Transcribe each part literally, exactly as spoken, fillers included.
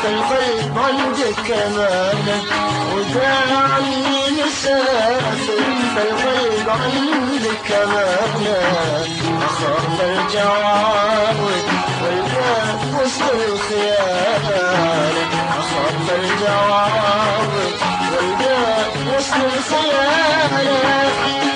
فالقلب عندك كمانه وداعي مسافر، فالقلب عندك كمانه أخاف الجواب والباب وسط الخيانة، أخاف الجواب والباب وسط الخيانة.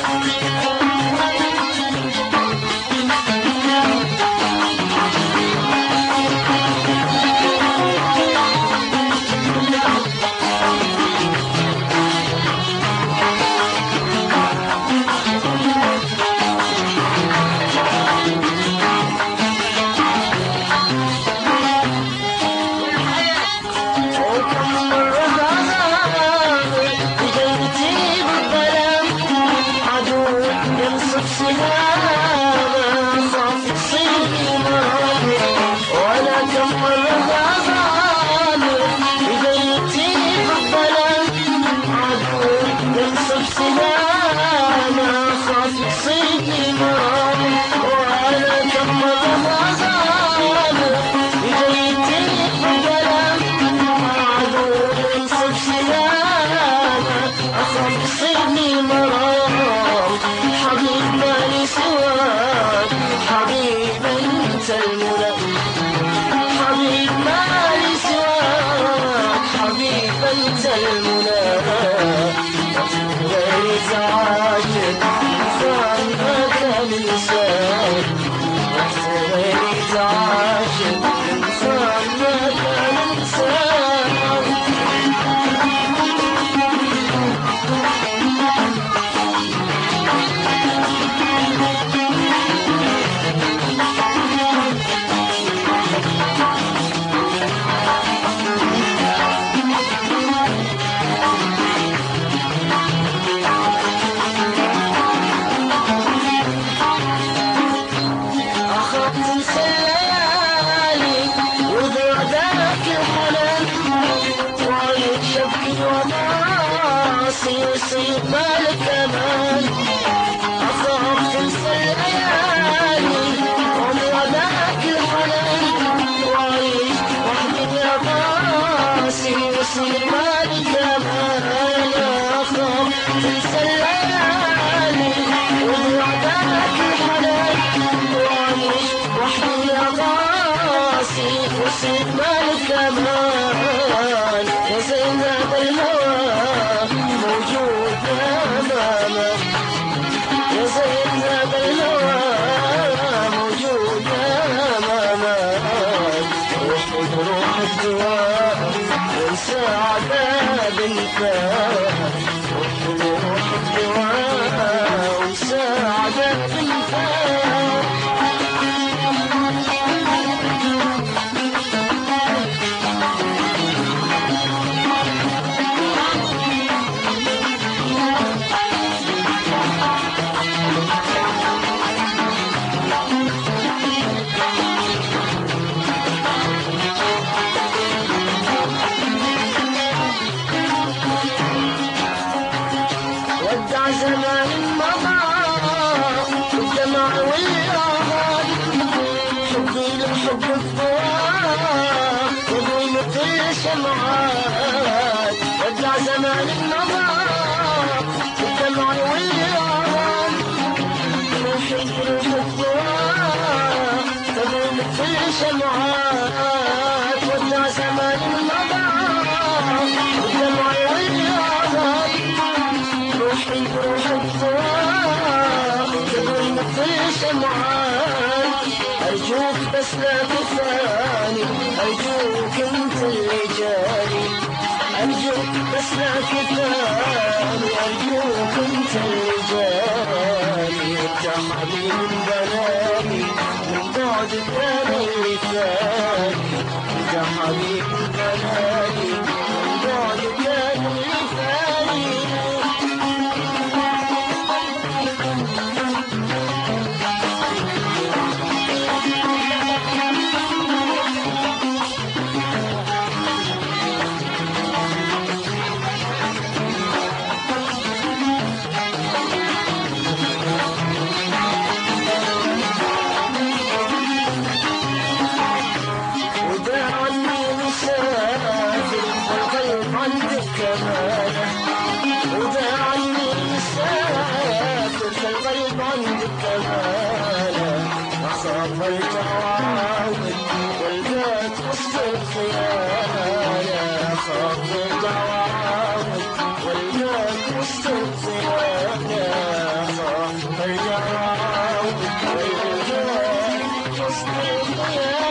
يصيب بالك امان اخاف تنسى الليالي عمر ذاك الحنان وعيش وحدي يا راسي يصيب بالك امان اخاف تنسى الليالي عمر ذاك الحنان وعيش وحدي يا راسي يصيب بالك امان يا زينب الهوى موجود أمامك يا زينب الهوى موجود أمامك وخذ روح الدواء وانسى عذاب الفات وخذ روح الدواء وانسى عذاب الفات زمان مضى والدمع والآهات حبي للحب الضواء يضوي مثل شمعات ودع زمان مضى والدمع والآهات روحي للحب الضواء يضوي مثل شمعات ودع زمان مضى والدمع والآهات روحي بروح الضواء تبغي مثل شمعان أرجوك بس لا تفاني أرجوك انت اللي جاني أرجوك بس لا تفاني أرجوك انت اللي جاني انت حبيبي من بناني من بعد الثاني اللي ثاني انت حبيبي من بناني من بعد الثاني اللي ثاني عندك كمالة أخاف الجواب والبيت وسط الخيانة أخاف الجواب والبيت وسط الخيانة أخاف الجواب والبيت وسط الخيانة